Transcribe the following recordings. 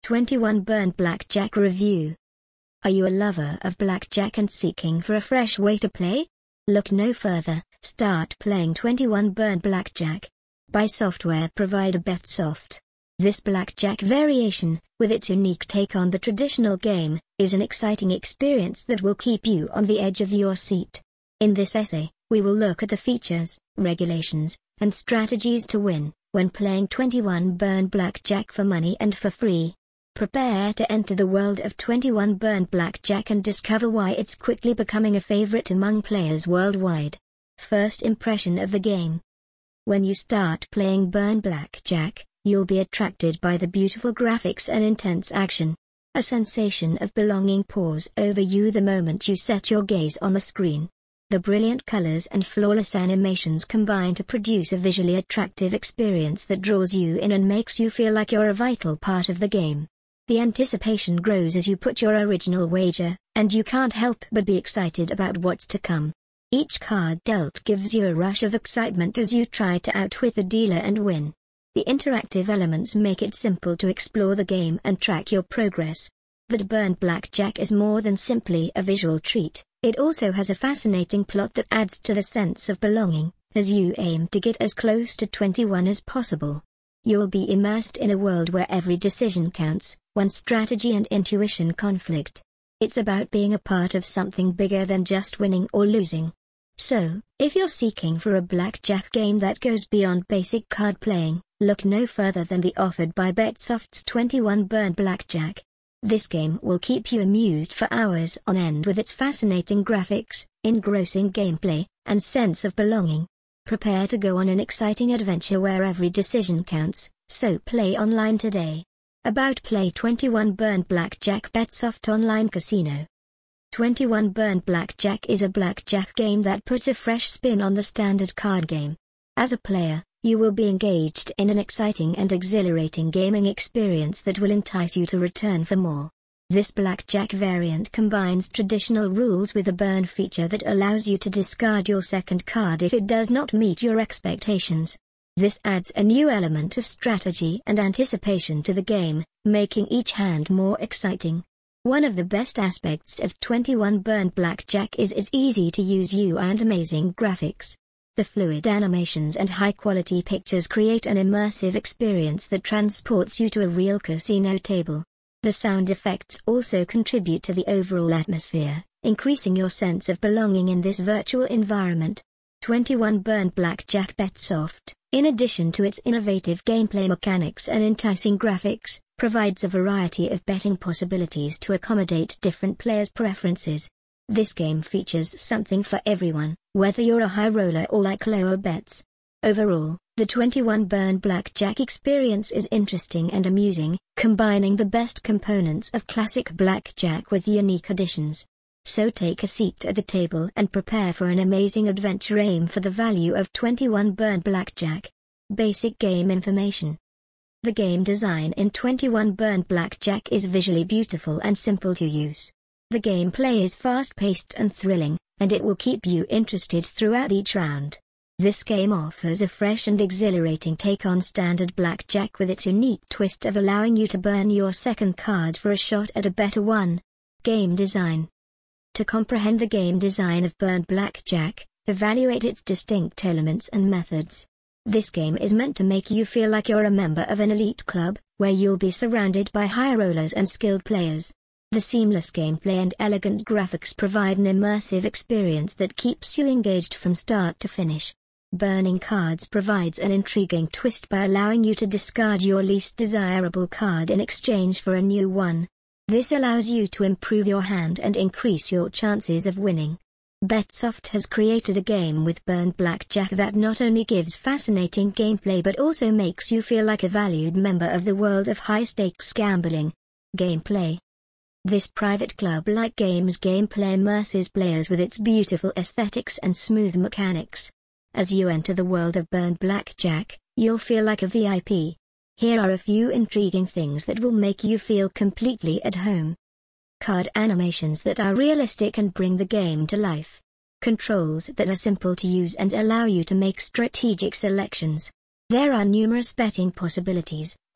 21 Burn Blackjack Review. Are you a lover of blackjack and seeking for a fresh way to play? Look no further, start playing 21 Burn Blackjack by software provider BetSoft. This blackjack variation, with its unique take on the traditional game, is an exciting experience that will keep you on the edge of your seat. In this essay, we will look at the features, regulations, and strategies to win when playing 21 Burn Blackjack for money and for free. Prepare to enter the world of 21 Burn Blackjack and discover why it's quickly becoming a favorite among players worldwide. First impression of the game. When you start playing Burn Blackjack, you'll be attracted by the beautiful graphics and intense action. A sensation of belonging pours over you the moment you set your gaze on the screen. The brilliant colors and flawless animations combine to produce a visually attractive experience that draws you in and makes you feel like you're a vital part of the game. The anticipation grows as you put your original wager, and you can't help but be excited about what's to come. Each card dealt gives you a rush of excitement as you try to outwit the dealer and win. The interactive elements make it simple to explore the game and track your progress. But Burn Blackjack is more than simply a visual treat, it also has a fascinating plot that adds to the sense of belonging, as you aim to get as close to 21 as possible. You'll be immersed in a world where every decision counts, when strategy and intuition conflict. It's about being a part of something bigger than just winning or losing. So, if you're seeking for a blackjack game that goes beyond basic card playing, look no further than the offered by BetSoft's 21 Burn Blackjack. This game will keep you amused for hours on end with its fascinating graphics, engrossing gameplay, and sense of belonging. Prepare to go on an exciting adventure where every decision counts, so play online today. About Play 21 Burn Blackjack BetSoft Online Casino. 21 Burn Blackjack is a blackjack game that puts a fresh spin on the standard card game. As a player, you will be engaged in an exciting and exhilarating gaming experience that will entice you to return for more. This blackjack variant combines traditional rules with a burn feature that allows you to discard your second card if it does not meet your expectations. This adds a new element of strategy and anticipation to the game, making each hand more exciting. One of the best aspects of 21 Burn Blackjack is its easy-to-use UI and amazing graphics. The fluid animations and high-quality pictures create an immersive experience that transports you to a real casino table. The sound effects also contribute to the overall atmosphere, increasing your sense of belonging in this virtual environment. 21 Burn Blackjack BetSoft, in addition to its innovative gameplay mechanics and enticing graphics, provides a variety of betting possibilities to accommodate different players' preferences. This game features something for everyone, whether you're a high roller or like lower bets. Overall, the 21 Burn Blackjack experience is interesting and amusing, combining the best components of classic blackjack with unique additions. So take a seat at the table and prepare for an amazing adventure. Aim for the value of 21 Burn Blackjack. Basic game information. The game design in 21 Burn Blackjack is visually beautiful and simple to use. The gameplay is fast-paced and thrilling, and it will keep you interested throughout each round. This game offers a fresh and exhilarating take on standard blackjack with its unique twist of allowing you to burn your second card for a shot at a better one. Game design. To comprehend the game design of Burn Blackjack, evaluate its distinct elements and methods. This game is meant to make you feel like you're a member of an elite club, where you'll be surrounded by high rollers and skilled players. The seamless gameplay and elegant graphics provide an immersive experience that keeps you engaged from start to finish. Burning cards provides an intriguing twist by allowing you to discard your least desirable card in exchange for a new one. This allows you to improve your hand and increase your chances of winning. BetSoft has created a game with Burn Blackjack that not only gives fascinating gameplay but also makes you feel like a valued member of the world of high-stakes gambling. Gameplay. This private club-like game's gameplay immerses players with its beautiful aesthetics and smooth mechanics. As you enter the world of Burn Blackjack, you'll feel like a VIP. Here are a few intriguing things that will make you feel completely at home. Card animations that are realistic and bring the game to life. Controls that are simple to use and allow you to make strategic selections. There are numerous betting possibilities,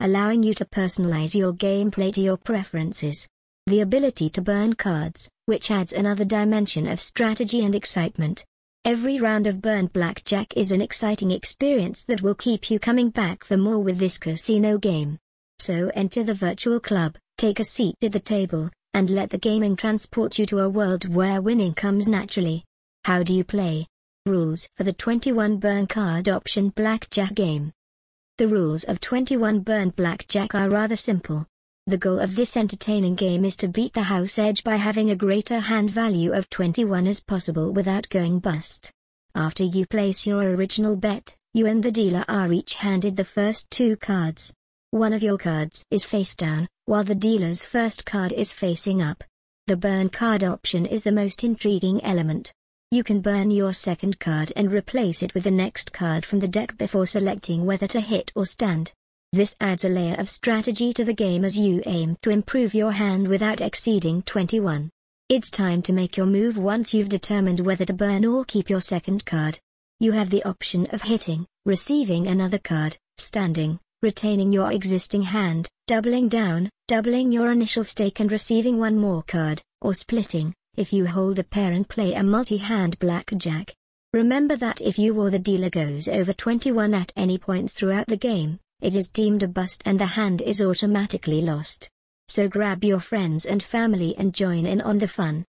allowing you to personalize your gameplay to your preferences. The ability to burn cards, which adds another dimension of strategy and excitement. Every round of Burn Blackjack is an exciting experience that will keep you coming back for more with this casino game. So enter the virtual club, take a seat at the table, and let the gaming transport you to a world where winning comes naturally. How do you play? Rules for the 21 Burn card option Blackjack game. The rules of 21 Burn Blackjack are rather simple. The goal of this entertaining game is to beat the house edge by having a greater hand value of 21 as possible without going bust. After you place your original bet, you and the dealer are each handed the first 2 cards. One of your cards is face down, while the dealer's first card is facing up. The burn card option is the most intriguing element. You can burn your second card and replace it with the next card from the deck before selecting whether to hit or stand. This adds a layer of strategy to the game as you aim to improve your hand without exceeding 21. It's time to make your move once you've determined whether to burn or keep your second card. You have the option of hitting, receiving another card, standing, retaining your existing hand, doubling down, doubling your initial stake and receiving one more card, or splitting, if you hold a pair and play a multi-hand blackjack. Remember that if you or the dealer goes over 21 at any point throughout the game, it is deemed a bust and the hand is automatically lost. So grab your friends and family and join in on the fun.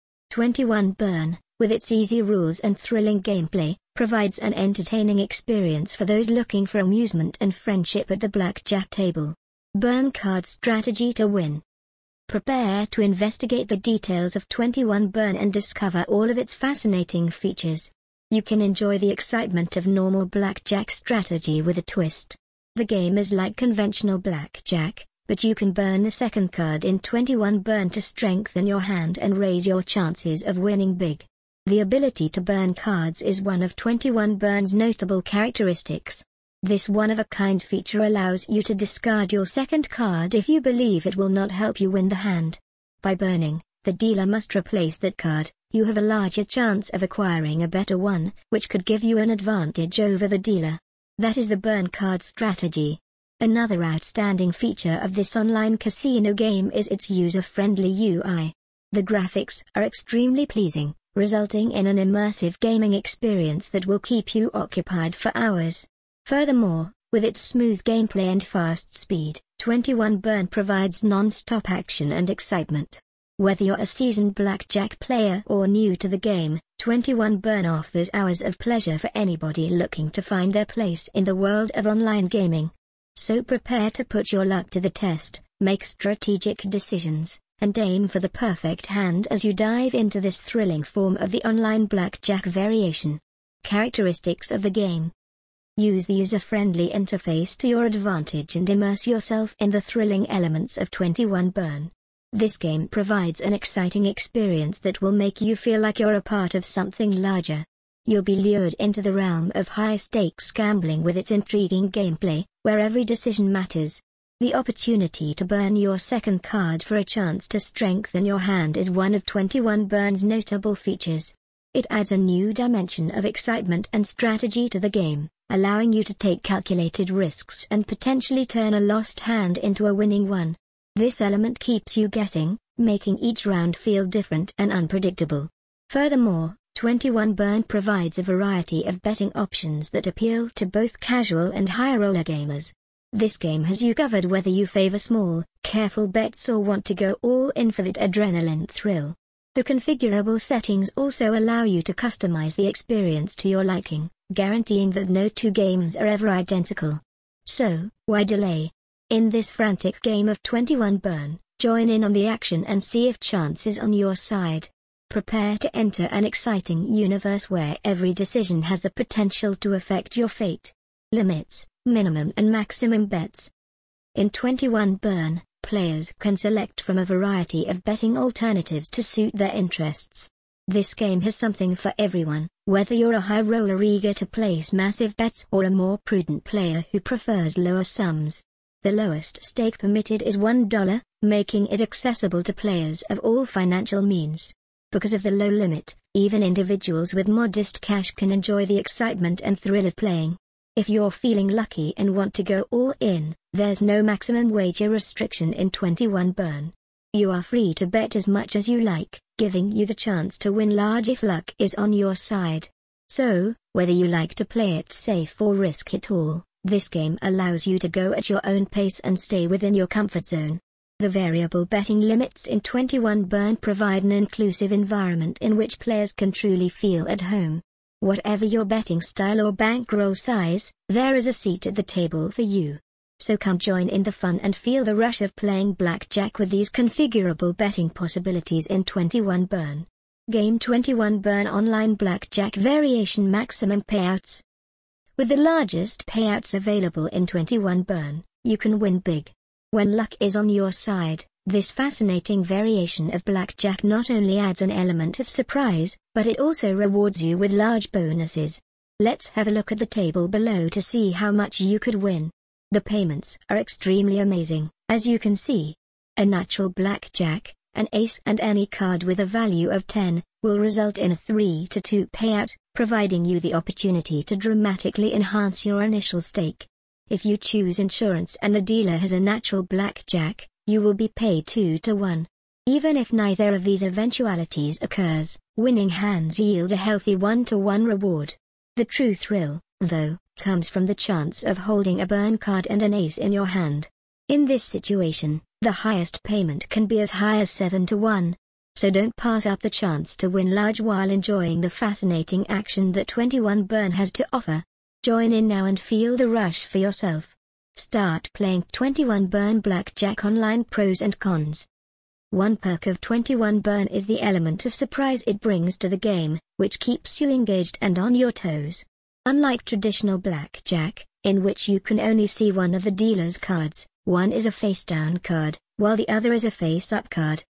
21 Burn, with its easy rules and thrilling gameplay, provides an entertaining experience for those looking for amusement and friendship at the blackjack table. Burn card strategy to win. Prepare to investigate the details of 21 Burn and discover all of its fascinating features. You can enjoy the excitement of normal blackjack strategy with a twist. The game is like conventional blackjack, but you can burn the second card in 21 Burn to strengthen your hand and raise your chances of winning big. The ability to burn cards is one of 21 Burn's notable characteristics. This one-of-a-kind feature allows you to discard your second card if you believe it will not help you win the hand. By burning, the dealer must replace that card. You have a larger chance of acquiring a better one, which could give you an advantage over the dealer. That is the burn card strategy. Another outstanding feature of this online casino game is its user-friendly UI. The graphics are extremely pleasing, resulting in an immersive gaming experience that will keep you occupied for hours. Furthermore, with its smooth gameplay and fast speed, 21 Burn provides non-stop action and excitement. Whether you're a seasoned blackjack player or new to the game, 21 Burn offers hours of pleasure for anybody looking to find their place in the world of online gaming. So prepare to put your luck to the test, make strategic decisions, and aim for the perfect hand as you dive into this thrilling form of the online blackjack variation. Characteristics of the game. Use the user-friendly interface to your advantage and immerse yourself in the thrilling elements of 21 Burn. This game provides an exciting experience that will make you feel like you're a part of something larger. You'll be lured into the realm of high-stakes gambling with its intriguing gameplay, where every decision matters. The opportunity to burn your second card for a chance to strengthen your hand is one of 21 Burn's notable features. It adds a new dimension of excitement and strategy to the game, allowing you to take calculated risks and potentially turn a lost hand into a winning one. This element keeps you guessing, making each round feel different and unpredictable. Furthermore, 21 Burn provides a variety of betting options that appeal to both casual and high-roller gamers. This game has you covered whether you favor small, careful bets or want to go all in for that adrenaline thrill. The configurable settings also allow you to customize the experience to your liking, guaranteeing that no two games are ever identical. So, why delay? In this frantic game of 21 Burn, join in on the action and see if chance is on your side. Prepare to enter an exciting universe where every decision has the potential to affect your fate. Limits, minimum and maximum bets. In 21 Burn, players can select from a variety of betting alternatives to suit their interests. This game has something for everyone, whether you're a high roller eager to place massive bets or a more prudent player who prefers lower sums. The lowest stake permitted is $1, making it accessible to players of all financial means. Because of the low limit, even individuals with modest cash can enjoy the excitement and thrill of playing. If you're feeling lucky and want to go all in, there's no maximum wager restriction in 21 Burn. You are free to bet as much as you like, giving you the chance to win large if luck is on your side. So, whether you like to play it safe or risk it all, this game allows you to go at your own pace and stay within your comfort zone. The variable betting limits in 21 Burn provide an inclusive environment in which players can truly feel at home. Whatever your betting style or bankroll size, there is a seat at the table for you. So come join in the fun and feel the rush of playing blackjack with these configurable betting possibilities in 21 Burn. Game 21 Burn Online Blackjack Variation Maximum Payouts. With the largest payouts available in 21 Burn, you can win big. When luck is on your side, this fascinating variation of blackjack not only adds an element of surprise, but it also rewards you with large bonuses. Let's have a look at the table below to see how much you could win. The payments are extremely amazing, as you can see. A natural blackjack, an ace and any card with a value of 10, will result in a 3-2 payout, providing you the opportunity to dramatically enhance your initial stake. If you choose insurance and the dealer has a natural blackjack, you will be paid 2-1. Even if neither of these eventualities occurs, winning hands yield a healthy 1-1 reward. The true thrill, though, comes from the chance of holding a burn card and an ace in your hand. In this situation, the highest payment can be as high as 7-1. So don't pass up the chance to win large while enjoying the fascinating action that 21 Burn has to offer. Join in now and feel the rush for yourself. Start playing 21 Burn Blackjack Online. Pros and cons. One perk of 21 Burn is the element of surprise it brings to the game, which keeps you engaged and on your toes. Unlike traditional blackjack, in which you can only see one of the dealer's cards, one is a face-down card, while the other is a face-up card.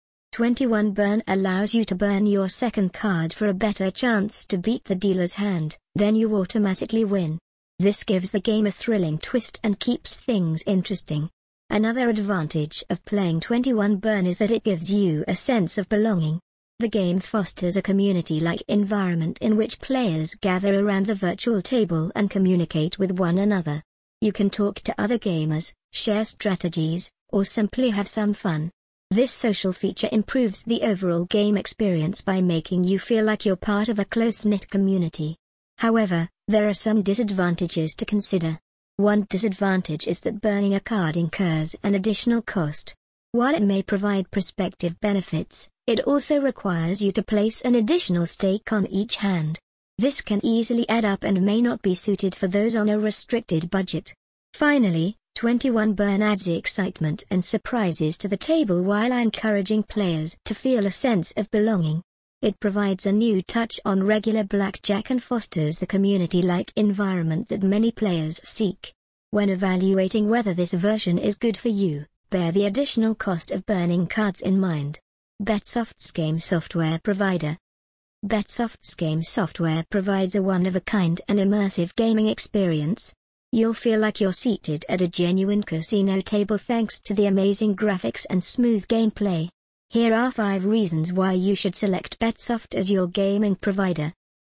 21 Burn allows you to burn your second card for a better chance to beat the dealer's hand, then you automatically win. This gives the game a thrilling twist and keeps things interesting. Another advantage of playing 21 Burn is that it gives you a sense of belonging. The game fosters a community-like environment in which players gather around the virtual table and communicate with one another. You can talk to other gamers, share strategies, or simply have some fun. This social feature improves the overall game experience by making you feel like you're part of a close-knit community. However, there are some disadvantages to consider. One disadvantage is that burning a card incurs an additional cost. While it may provide prospective benefits, it also requires you to place an additional stake on each hand. This can easily add up and may not be suited for those on a restricted budget. Finally, 21 Burn adds excitement and surprises to the table while encouraging players to feel a sense of belonging. It provides a new touch on regular blackjack and fosters the community-like environment that many players seek. When evaluating whether this version is good for you, bear the additional cost of burning cards in mind. Betsoft's game software provider. Betsoft's game software provides a one-of-a-kind and immersive gaming experience. You'll feel like you're seated at a genuine casino table thanks to the amazing graphics and smooth gameplay. Here are 5 reasons why you should select Betsoft as your gaming provider.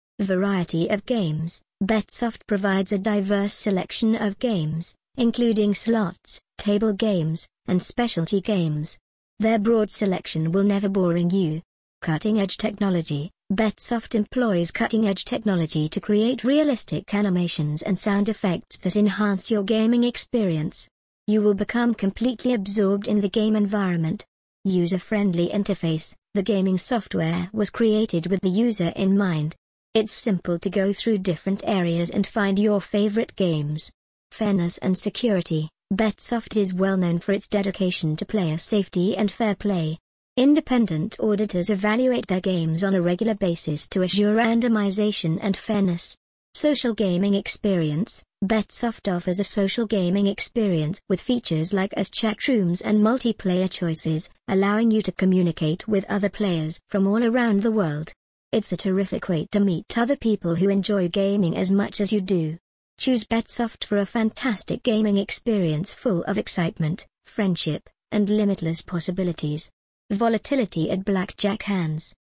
Variety of games. Betsoft provides a diverse selection of games, including slots, table games, and specialty games. Their broad selection will never boring you. Cutting-edge technology. Betsoft employs cutting-edge technology to create realistic animations and sound effects that enhance your gaming experience. You will become completely absorbed in the game environment. User-friendly interface. The gaming software was created with the user in mind. It's simple to go through different areas and find your favorite games. Fairness and security. Betsoft is well known for its dedication to player safety and fair play. Independent auditors evaluate their games on a regular basis to assure randomization and fairness. Social gaming experience. Betsoft offers a social gaming experience with features like chat rooms and multiplayer choices, allowing you to communicate with other players from all around the world. It's a terrific way to meet other people who enjoy gaming as much as you do. Choose Betsoft for a fantastic gaming experience full of excitement, friendship, and limitless possibilities. Volatility at blackjack hands.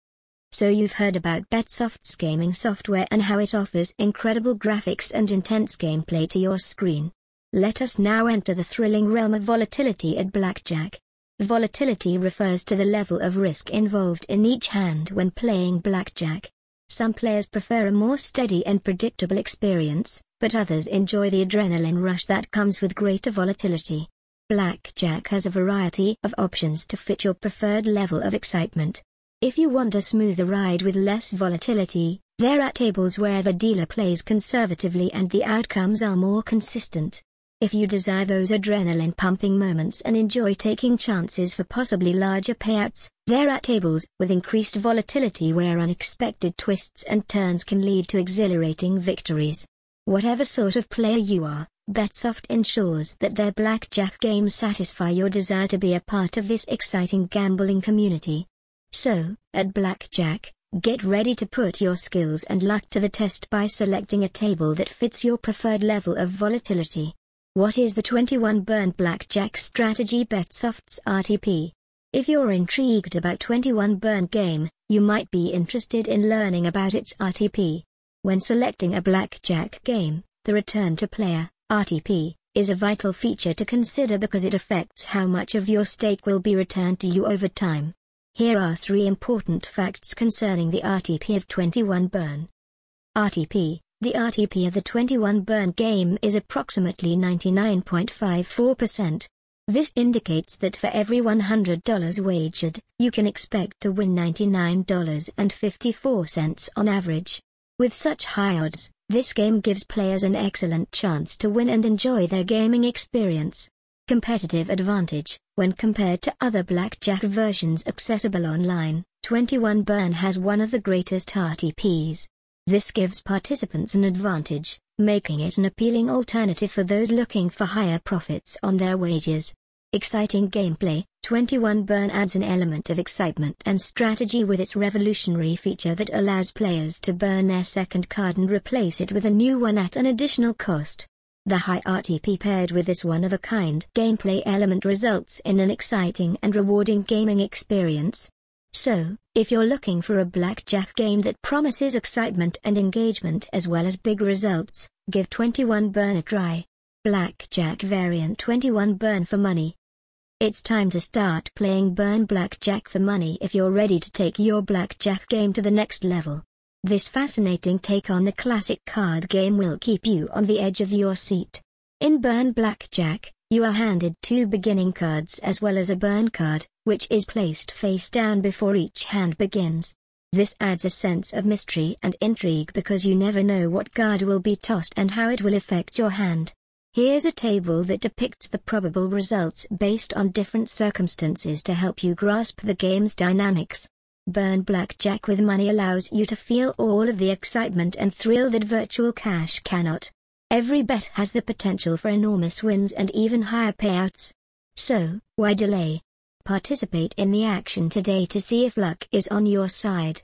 So you've heard about Betsoft's gaming software and how it offers incredible graphics and intense gameplay to your screen. Let us now enter the thrilling realm of volatility at blackjack. Volatility refers to the level of risk involved in each hand when playing blackjack. Some players prefer a more steady and predictable experience, but others enjoy the adrenaline rush that comes with greater volatility. Blackjack has a variety of options to fit your preferred level of excitement. If you want a smoother ride with less volatility, there are tables where the dealer plays conservatively and the outcomes are more consistent. If you desire those adrenaline-pumping moments and enjoy taking chances for possibly larger payouts, there are tables with increased volatility where unexpected twists and turns can lead to exhilarating victories. Whatever sort of player you are, Betsoft ensures that their blackjack games satisfy your desire to be a part of this exciting gambling community. So, at blackjack, get ready to put your skills and luck to the test by selecting a table that fits your preferred level of volatility. What is the 21 Burn Blackjack strategy? Betsoft's RTP. If you're intrigued about 21 Burn game, you might be interested in learning about its RTP. When selecting a blackjack game, the return to player, RTP, is a vital feature to consider because it affects how much of your stake will be returned to you over time. Here are 3 important facts concerning the RTP of 21 Burn. RTP. The RTP of the 21 Burn game is approximately 99.54%. This indicates that for every $100 wagered, you can expect to win $99.54 on average. With such high odds, this game gives players an excellent chance to win and enjoy their gaming experience. Competitive advantage. When compared to other blackjack versions accessible online, 21 Burn has one of the greatest RTPs. This gives participants an advantage, making it an appealing alternative for those looking for higher profits on their wagers. Exciting gameplay. 21 Burn adds an element of excitement and strategy with its revolutionary feature that allows players to burn their second card and replace it with a new one at an additional cost. The high RTP paired with this one-of-a-kind gameplay element results in an exciting and rewarding gaming experience. So, if you're looking for a blackjack game that promises excitement and engagement as well as big results, give 21 Burn a try. Blackjack variant 21 Burn for money. It's time to start playing Burn Blackjack for money if you're ready to take your blackjack game to the next level. This fascinating take on the classic card game will keep you on the edge of your seat. In Burn Blackjack, you are handed 2 beginning cards as well as a burn card, which is placed face down before each hand begins. This adds a sense of mystery and intrigue because you never know what card will be tossed and how it will affect your hand. Here's a table that depicts the probable results based on different circumstances to help you grasp the game's dynamics. Burn Blackjack with money allows you to feel all of the excitement and thrill that virtual cash cannot. Every bet has the potential for enormous wins and even higher payouts. So, why delay? Participate in the action today to see if luck is on your side.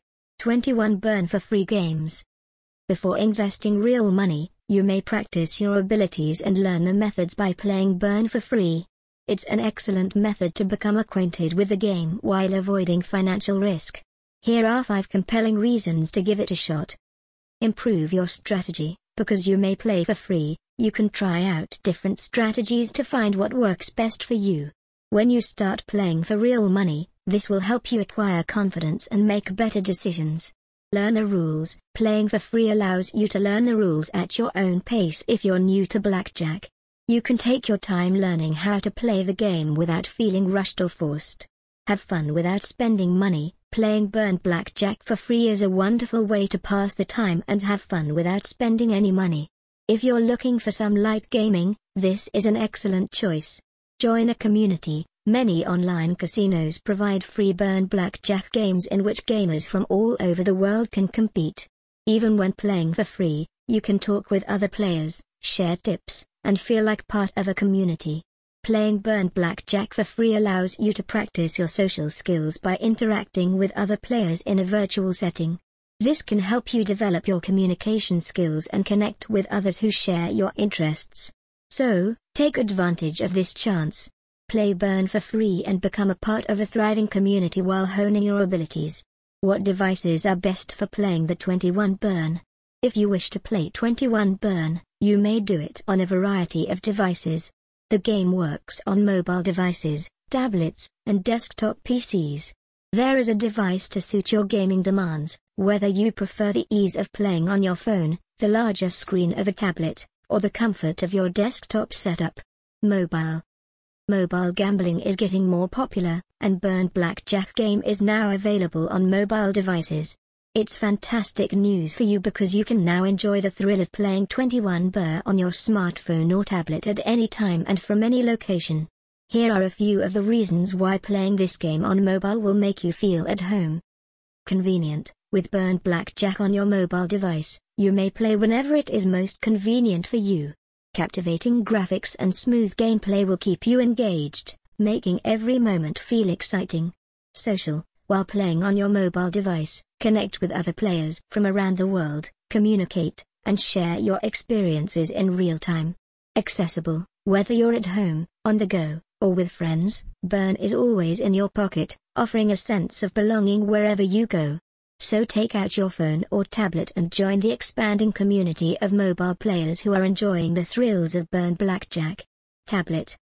21 Burn for free games. Before investing real money, you may practice your abilities and learn the methods by playing Burn for free. It's an excellent method to become acquainted with the game while avoiding financial risk. Here are 5 compelling reasons to give it a shot. Improve your strategy. Because you may play for free, you can try out different strategies to find what works best for you. When you start playing for real money, this will help you acquire confidence and make better decisions. Learn the rules. Playing for free allows you to learn the rules at your own pace if you're new to blackjack. You can take your time learning how to play the game without feeling rushed or forced. Have fun without spending money. Playing Burn Blackjack for free is a wonderful way to pass the time and have fun without spending any money. If you're looking for some light gaming, this is an excellent choice. Join a community. Many online casinos provide free Burn Blackjack games in which gamers from all over the world can compete. Even when playing for free, you can talk with other players, share tips, and feel like part of a community. Playing Burn Blackjack for free allows you to practice your social skills by interacting with other players in a virtual setting. This can help you develop your communication skills and connect with others who share your interests. So, take advantage of this chance. Play Burn for free and become a part of a thriving community while honing your abilities. What devices are best for playing the 21 Burn? If you wish to play 21 Burn, you may do it on a variety of devices. The game works on mobile devices, tablets, and desktop PCs. There is a device to suit your gaming demands, whether you prefer the ease of playing on your phone, the larger screen of a tablet, or the comfort of your desktop setup. Mobile gambling is getting more popular, and Burn Blackjack game is now available on mobile devices. It's fantastic news for you because you can now enjoy the thrill of playing 21 Burn on your smartphone or tablet at any time and from any location. Here are a few of the reasons why playing this game on mobile will make you feel at home. Convenient. With Burn Blackjack on your mobile device, you may play whenever it is most convenient for you. Captivating graphics and smooth gameplay will keep you engaged, making every moment feel exciting. Social. While playing on your mobile device, connect with other players from around the world, communicate, and share your experiences in real time. Accessible. Whether you're at home, on the go, or with friends, Burn is always in your pocket, offering a sense of belonging wherever you go. So take out your phone or tablet and join the expanding community of mobile players who are enjoying the thrills of Burn Blackjack. Tablet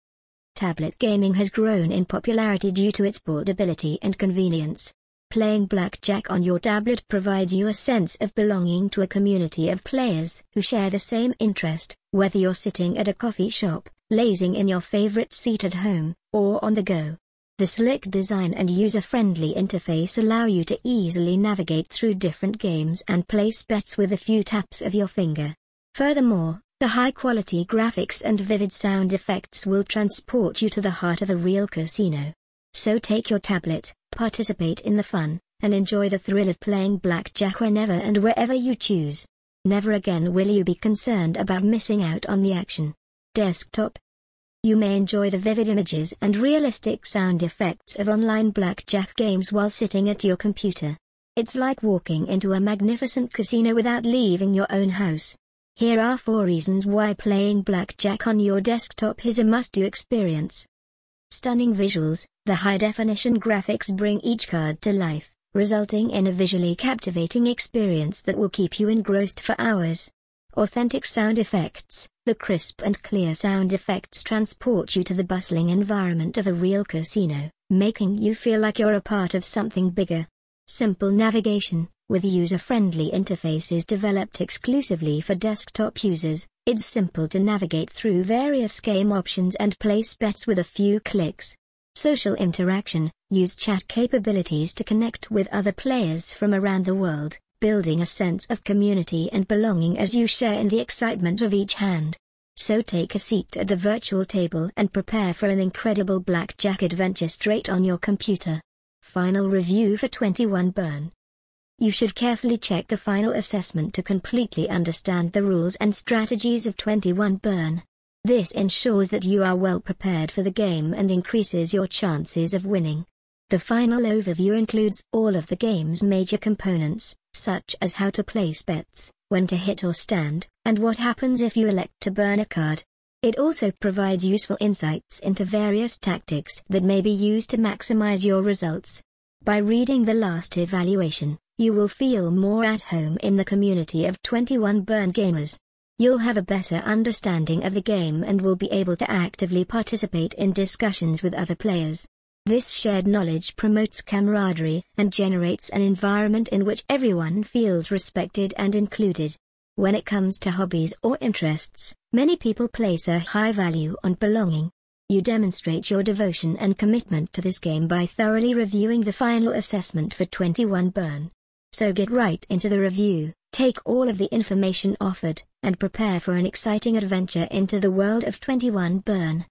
gaming has grown in popularity due to its portability and convenience. Playing blackjack on your tablet provides you a sense of belonging to a community of players who share the same interest, whether you're sitting at a coffee shop, lazing in your favorite seat at home, or on the go. The slick design and user-friendly interface allow you to easily navigate through different games and place bets with a few taps of your finger. Furthermore, the high-quality graphics and vivid sound effects will transport you to the heart of a real casino. So take your tablet, participate in the fun, and enjoy the thrill of playing blackjack whenever and wherever you choose. Never again will you be concerned about missing out on the action. Desktop. You may enjoy the vivid images and realistic sound effects of online blackjack games while sitting at your computer. It's like walking into a magnificent casino without leaving your own house. Here are 4 reasons why playing blackjack on your desktop is a must-do experience. Stunning visuals. The high-definition graphics bring each card to life, resulting in a visually captivating experience that will keep you engrossed for hours. Authentic sound effects. The crisp and clear sound effects transport you to the bustling environment of a real casino, making you feel like you're a part of something bigger. Simple navigation. With user-friendly interfaces developed exclusively for desktop users, it's simple to navigate through various game options and place bets with a few clicks. Social interaction. Use chat capabilities to connect with other players from around the world, building a sense of community and belonging as you share in the excitement of each hand. So take a seat at the virtual table and prepare for an incredible blackjack adventure straight on your computer. Final review for 21 Burn. You should carefully check the final assessment to completely understand the rules and strategies of 21 Burn. This ensures that you are well prepared for the game and increases your chances of winning. The final overview includes all of the game's major components, such as how to place bets, when to hit or stand, and what happens if you elect to burn a card. It also provides useful insights into various tactics that may be used to maximize your results. By reading the last evaluation, you will feel more at home in the community of 21 Burn gamers. You'll have a better understanding of the game and will be able to actively participate in discussions with other players. This shared knowledge promotes camaraderie and generates an environment in which everyone feels respected and included. When it comes to hobbies or interests, many people place a high value on belonging. You demonstrate your devotion and commitment to this game by thoroughly reviewing the final assessment for 21 Burn. So get right into the review, take all of the information offered, and prepare for an exciting adventure into the world of 21 Burn.